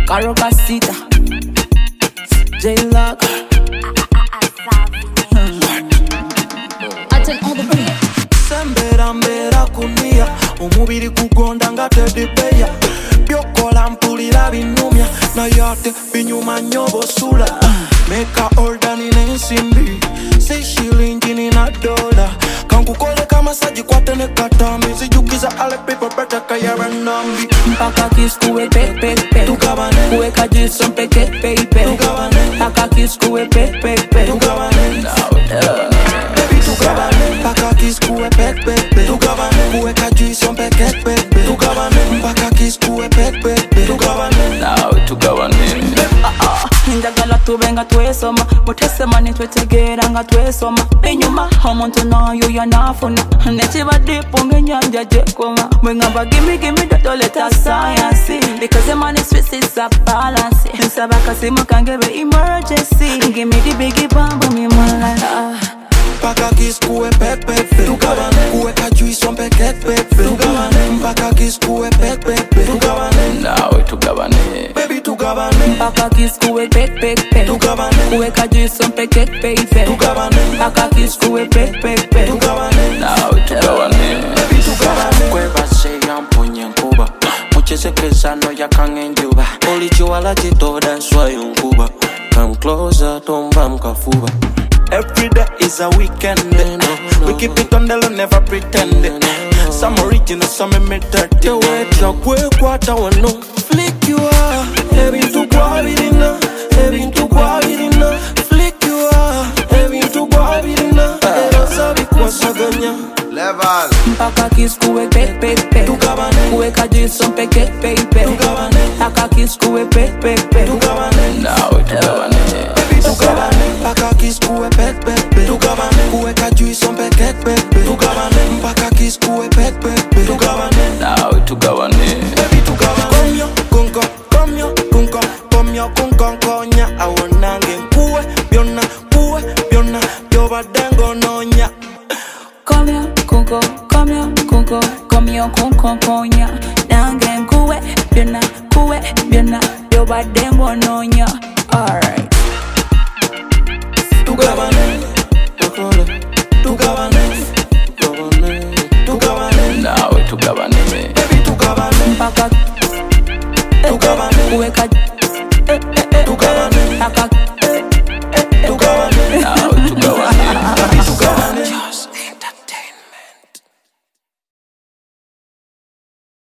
Carocasita, J-Lock. I tell all the beats. Sembera mbera kunia omubiri kugonda nga teddy bear byokola mpulira binumya naye ate binyuma nnyo bosula meka ordani n'ensimbi si shilingi nina dola kankukoleka masaji kwate ne katambi zijukiza ale people better kayara nambi Mpaka kiss kuwe pe pe pe tukabane kuweka jiso mpeke pe pe tukabane mpaka kiss kuwe pe pe pe tukabane baby tukabane mpaka kiss kuwe pe pe pe tukabane kuweka jiso mpeke pe pe tukabane mpaka kiss kuwe pe pe pe tukabane Njagala tubenga twesoma mutesema nitwetegera nga twesoma enyuma omuntu nayo yanafuna nekibaddipo ng'ennyanja gyekoma bwe ngamba gimme dotoleta science because the money sweet is a balance nsaba akasimu kange be emergency give me the biggie bambo me mwala mpaka kiss kuwe pe pe pe tukabane kuweka juice mpeke pe pe tukabane mpaka kiss kuwe pe pe pe tukabane baby tukabane mpaka kiss kuwe pe pe pe tukabane kuweka juice mpeke pe pe tukabane mpaka kiss kuwe pe pe pe tukabane baby tukabane kwebase yampunye nkuba mukisekezano yakanga enjuba olikiwala kitoda nswa yonkuba come closer tomba mkafuba. Every day is a weekend. We keep it on the low, never pretend. Some original, some imitated. The way truck we quarter one no. Flick you are, heavy to guavirina, heavy to guavirina. Flick you are, heavy to guavirina. Erosa bikwa ganya. Level. Mpaka kiss kuwe pe pe pe tukabane kuweka jiso mpeke pe pe tukabane mpaka kiss kuwe pe pe pe tukabane baby tukabane mpaka kiss kuwe pe pe pe tukabane kuweka juice mpeke pe pe tukabane mpaka kiss kuwe pe pe pe tukabane baby tukabane komyo kunko konya awonange kuwe byonna byobadengo nonya Come here, konya nange kuwe byonna byobadengo nonya. Alright tukabane baby tukabane mpaka tukabane kuweka